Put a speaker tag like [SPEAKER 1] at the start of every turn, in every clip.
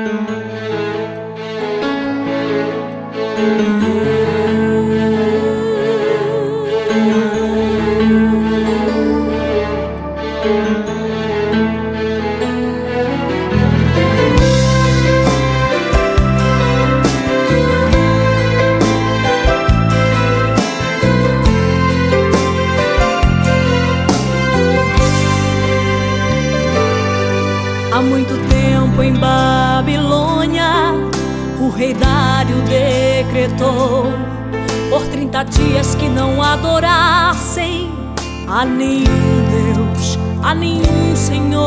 [SPEAKER 1] Há muito tempo em Babilônia, o rei Dário decretou por 30 dias que não adorassem a nenhum Deus, a nenhum Senhor.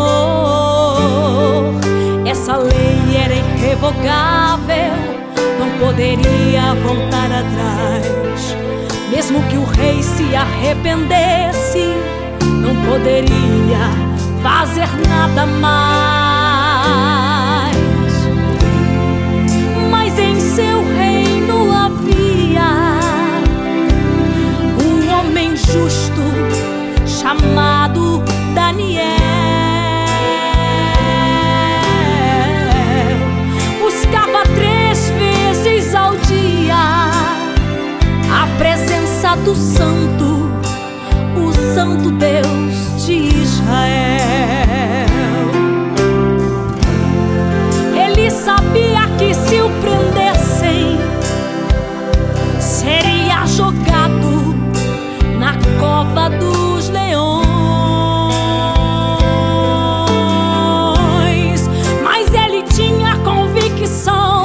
[SPEAKER 1] Essa lei era irrevogável, não poderia voltar atrás. Mesmo que o rei se arrependesse, não poderia fazer nada mais. Mas em seu reino havia um homem justo chamado Daniel. Buscava 3 vezes ao dia a presença do Santo, o Santo Deus de Israel. Ele sabia que se o prendessem, seria jogado na cova dos leões. Mas ele tinha convicção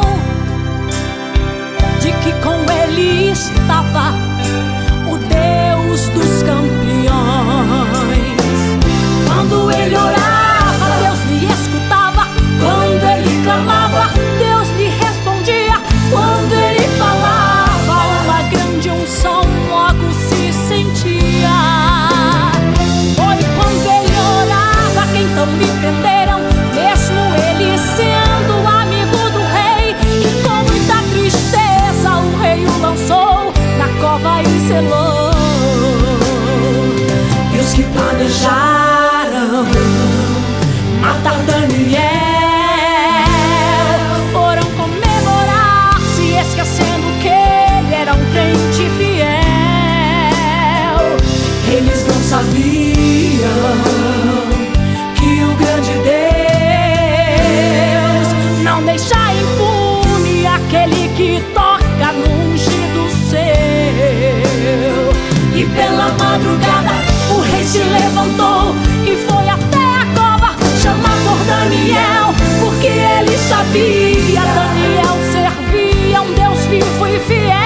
[SPEAKER 1] de que com ele estava o Deus dos campeões. Quando ele orava, Deus lhe escutava. Quando ele clamava, Deus lhe respondia. Quando ele falava, uma grande unção logo se sentia. Foi quando ele orava que então lhe prenderam, mesmo ele sendo amigo do rei. E com muita tristeza o rei o lançou na cova e selou. E os que planejaram matar Daniel foram comemorar, se esquecendo que ele era um crente fiel. Eles não sabiam que o grande Deus não deixa impune aquele que toca no ungido seu. E pela madrugada o rei se levantou e foi até a cova chamar por Daniel, porque ele sabia, Daniel servia um Deus vivo e fiel.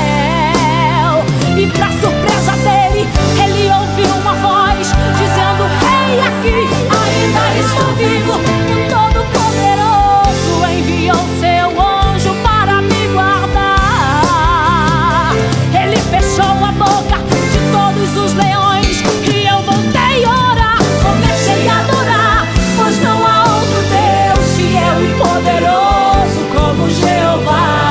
[SPEAKER 1] E pra surpresa dele, ele ouviu uma voz dizendo: rei, aqui ainda estou vivo. O Todo-Poderoso enviou seu anjo para me guardar. Ele fechou a boca de todos os leões e eu voltei a orar. Comecei a adorar, pois não há outro Deus fiel e poderoso como Jeová.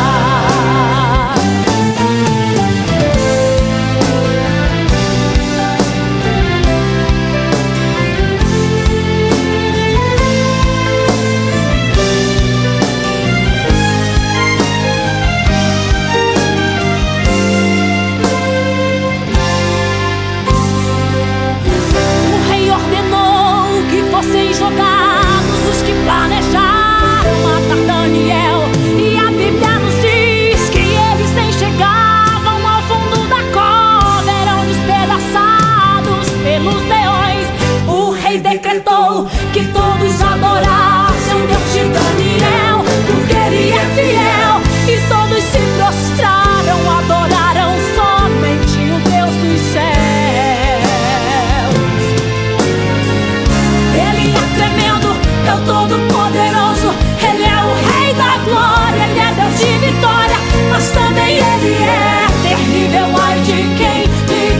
[SPEAKER 1] Jogados os que planejaram matar Daniel. E a Bíblia nos diz que eles nem chegavam ao fundo da cova, eram despedaçados pelos leões. O rei decretou que todos adorassem o Deus de Daniel, porque ele é fiel. E todos se prostraram, adoraram somente o Deus dos céus. É o Todo-Poderoso, ele é o Rei da Glória, ele é Deus de vitória, mas também ele é terrível, ai de quem lhe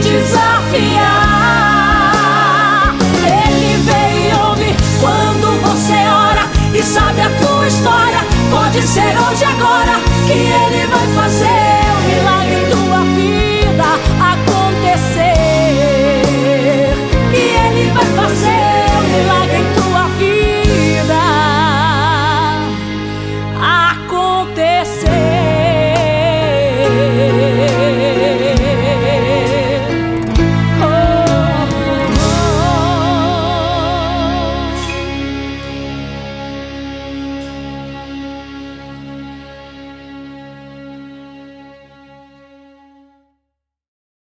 [SPEAKER 1] desafiar. Ele vê e ouve quando você ora e sabe a tua história. Pode ser hoje, agora, que ele vai fazer